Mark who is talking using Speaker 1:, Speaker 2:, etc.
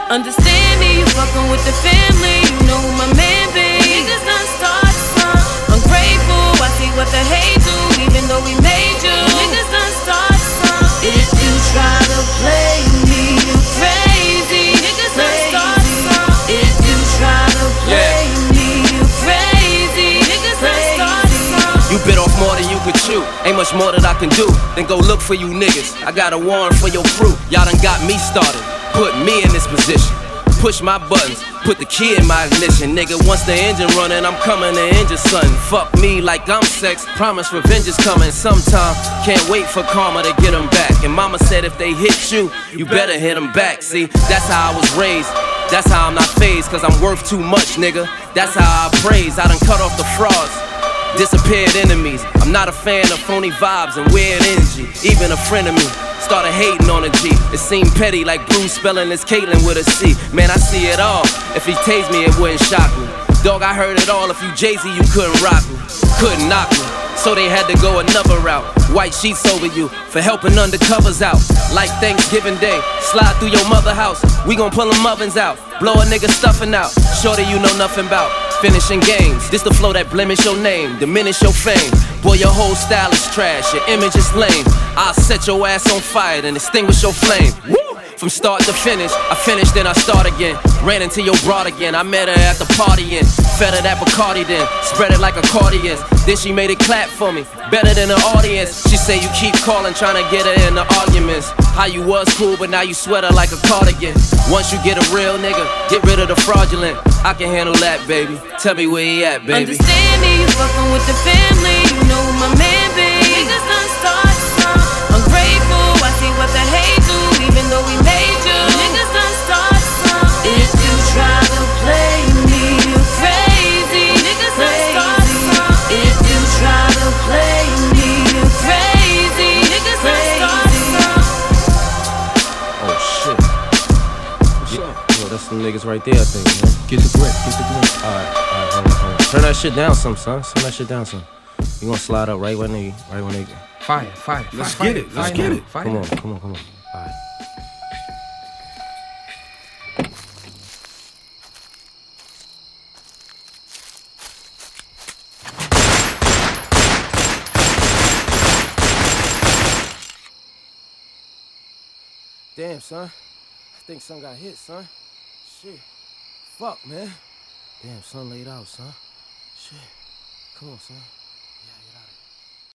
Speaker 1: Understand me, you fucking with the family. You know who my man be. Niggas done start some. Ungrateful, I see what the hate do. Even though we made you, niggas done start some. If you try to play me, you crazy. Niggas done start some. If you try to play me, you crazy. Niggas done start some.
Speaker 2: You bit off more than you could chew. Ain't much more that I can do. Then go look for you niggas. I got a warrant for your crew. Y'all done got me started. Put me in this position. Push my buttons, put the key in my ignition. Nigga, once the engine running, I'm coming to injure something. Fuck me like I'm sex, promise revenge is coming sometime. Can't wait for karma to get them back. And mama said if they hit you, you better hit them back. See, that's how I was raised. That's how I'm not phased, cause I'm worth too much, nigga. That's how I praise, I done cut off the frauds. Disappeared enemies. I'm not a fan of phony vibes and weird energy. Even a friend of me started hating on a G. It seemed petty like Bruce spelling his Caitlyn with a C. Man, I see it all. If he tased me, it wouldn't shock me. Dog, I heard it all. If you Jay-Z, you couldn't rock me. Couldn't knock me. So they had to go another route. White sheets over you for helping undercovers out. Like Thanksgiving Day, slide through your mother house. We gon' pull them ovens out, blow a nigga stuffing out. Shorty you know nothing about finishing games. This the flow that blemish your name, diminish your fame. Boy, your whole style is trash, your image is lame. I'll set your ass on fire and extinguish your flame. Woo! From start to finish, I finish then I start again. Ran into your broad again, I met her at the party and fed her that Bacardi then, spread it like accordions. Then she made it clap for me, better than the audience. She say you keep calling, trying to get her in the arguments. How you was cool, but now you sweat her like a cardigan. Once you get a real nigga, get rid of the fraudulent. I can handle that, baby. Tell me where he at, baby.
Speaker 1: Understand me, you fucking with the family. You know who my man be. Niggas done start some. Ungrateful, I see what the hate do. Even though we made you, niggas done start some. If you try to play me, you crazy. Niggas done start some. If you try to play me, you crazy. Niggas done start some.
Speaker 2: Oh shit. Yo, that's some niggas right there, I think, man.
Speaker 3: Get the grip, get the grip.
Speaker 2: Alright, hold on. Turn that shit down some, son. Turn that shit down some. You gonna slide up right when they
Speaker 3: Fire.
Speaker 2: Let's
Speaker 3: fire,
Speaker 2: get it.
Speaker 3: fire
Speaker 2: Let's get
Speaker 3: now,
Speaker 2: it.
Speaker 3: fire
Speaker 2: Come
Speaker 3: now.
Speaker 2: on. Alright. Damn, son. I think son got hit, son. Shit. Fuck, man. Damn, son laid out, son. Shit. Come on, son.